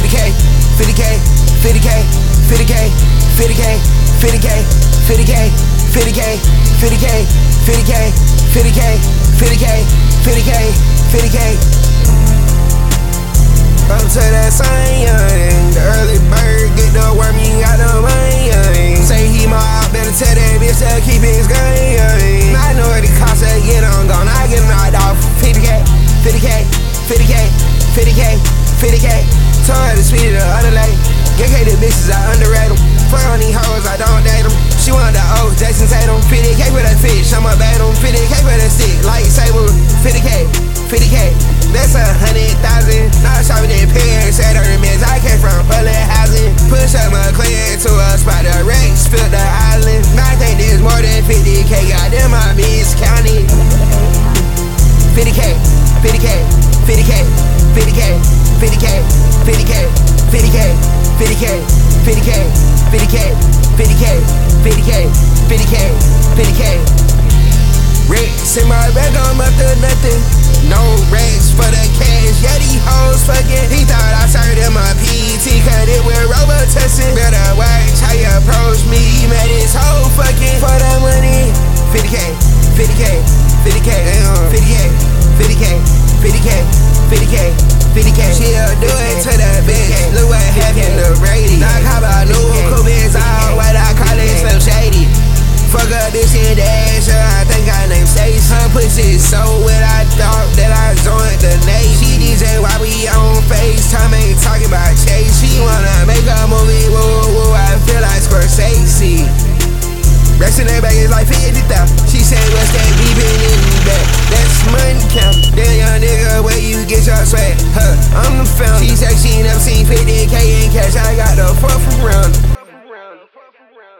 50K, 50K, 50K, 50K, 50K, 50K, 50K, 50K, 50K, 50K, 50K, 50K, 50K, 50K. Up to that sign, the early bird get the worm, you got the money. Say he mob, better tell that bitch to keep his gun. I know what it costs to get on gone, I get knocked off. 50K, 50K, 50K, 50K, 50K. Told her to speed it up, underlay. Get the bitches, I underrate them. Fuck on these hoes, I don't date them. She wanted the old Jason Tatum. 50K for that fish, I'ma bait them. 50K for that stick, lightsaber. 50K, 50K. That's 100,000. Not shopping in Paris at Hermes. I came from public housing. Push up my clear to a spot. The Rex spilled the island. I think there's more than 50K. Goddamn, my bitch counted. 50K, 50K, 50K, 50K, 50K, 50K, 50K, 50K, 50K, 50K, 50K, 50K, 50K, 50K. Rex in my bag, I'm up to nothing. No racks for the cash, yeah, these hoes fucking. He thought I served him a PT, cut it with Robitussin. Better watch how you approach me, he made his whole fucking for the money. 50K, 50K, 50K, 50K, 50K, 50K, 50K, 50K. She'll do it to the bitch, look what happened to Brady. Knock how about new Cubans out, what I call it, Slim Shady. Fuck up this shit, ass, I think I named Stace. Her pussy so wet, I thought that I joined the Navy. She DJ while we on FaceTime, ain't talking about Chase. She wanna make a movie, woo, woo, I feel like Scorsese. Rest in that bag is like 50,000. She say, what's that beeping in the back? That's money count. Damn young nigga, where you get your swag? I'm the founder. She say she never seen 50K in cash, I got the fuck from round.